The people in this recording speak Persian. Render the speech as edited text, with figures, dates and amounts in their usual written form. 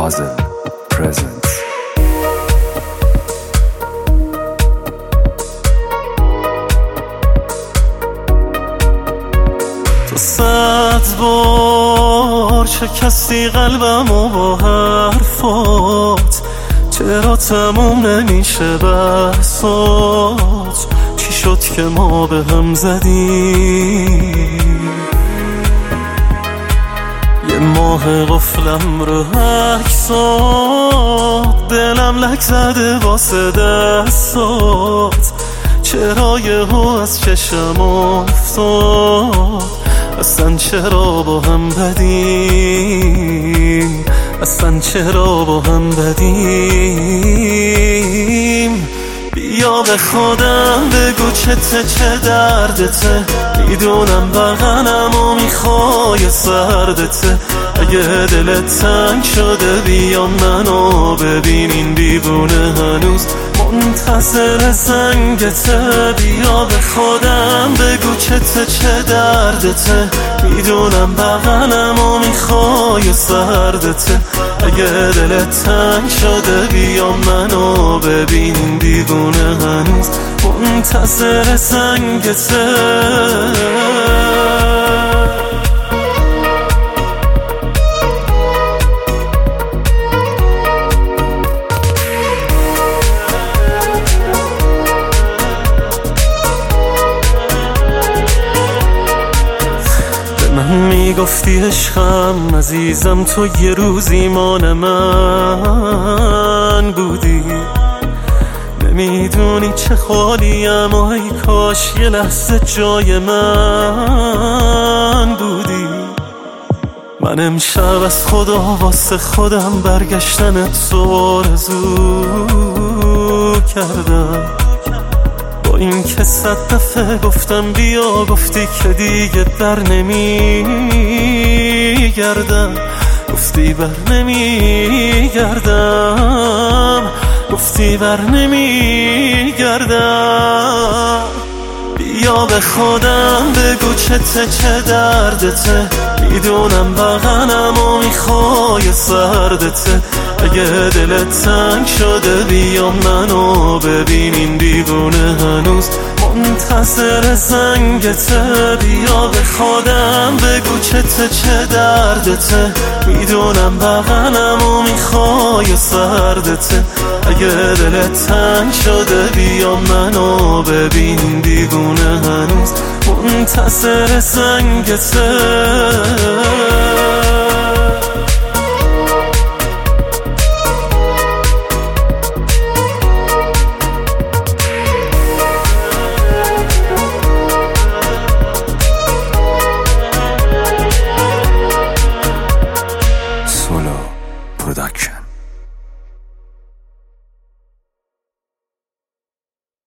Mazel presents. تو 100 بار شکستی قلبمو با حرفات، چرا تموم نمیشه بحثات؟ چی شد که ما به هم زدیم؟ یه ماه قفلم رو عکسات، دلم لک زده واسه دستات، چرا یهو از چشم افتاد؟ اصلا چرا با هم بدیم؟ اصلا چرا با هم بدیم؟ بیا به خودم بگو چه دردته، میدونم بغلم و میخوای سردته. اگه دلت تنگ شده بیا منو ببین، این دیوونه هنوز منتظر زنگته. بیا به خودم بگو چه دردته، میدونم بغلم و میخوای سردته. اگه دلت تنگ شده بیا منو ببین، این دیوونه هنوز منتظر زنگته. میگفتی عشقم عزیزم، تو یه روزی مان من بودی. نمیدونی چه خالیم، ای کاش یه لحظه جای من بودی. من امشب از خدا واسه خودم برگشتنت تو آرزو کردم. با این که 100 دفعه گفتم بیا، گفتی که دیگه در نمیگردم. گفتی بر نمیگردم، گفتی بر نمیگردم. بیا به خودم بگو چه دردته، میدونم بغلم و میخوای سردته. اگه دلت تنگ شده بیا منو ببین، این دیوونه هنوز منتظر زنگته. بیا به خودم بگو چه دردته، میدونم بغلم و میخوای سردته. اگه دلت تنگ شده بیا منو ببین، این دیوونه هنوز منتظر زنگته. Solo Production.